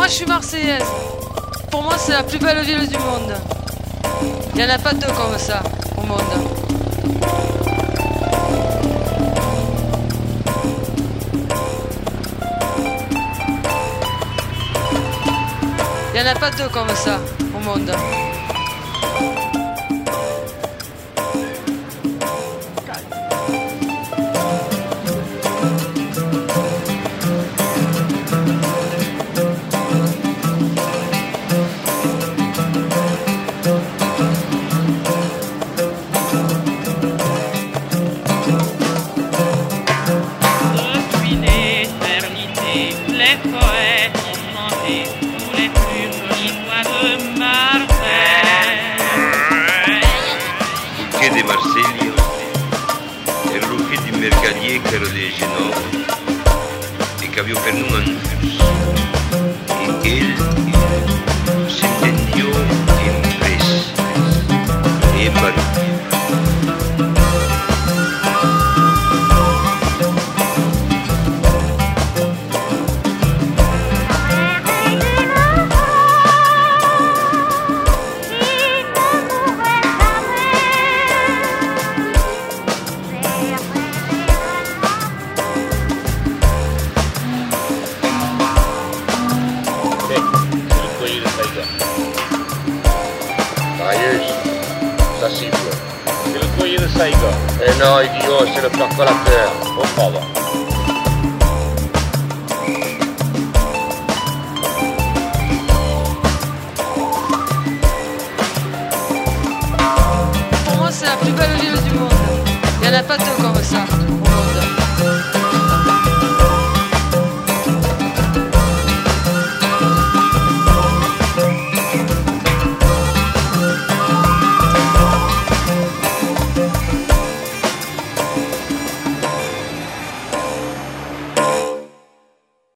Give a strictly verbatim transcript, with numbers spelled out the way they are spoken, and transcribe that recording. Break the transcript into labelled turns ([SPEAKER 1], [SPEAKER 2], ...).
[SPEAKER 1] je suis marseillaise. Pour moi, c'est la plus belle ville du monde. Il n'y en a pas deux comme ça au monde. Il n'y en a pas deux comme ça au monde.
[SPEAKER 2] De Marsella, il ruffier di mercadier che era di Genova e che aveva per noi un bus e il si intendió in pres e barullo.
[SPEAKER 3] Ça siffle. C'est le courrier de Saigon. Eh non, idiot, c'est le percolateur. Oh, pardon.
[SPEAKER 1] Pour moi, c'est la plus belle ville du monde. Il n'y en a pas deux comme ça.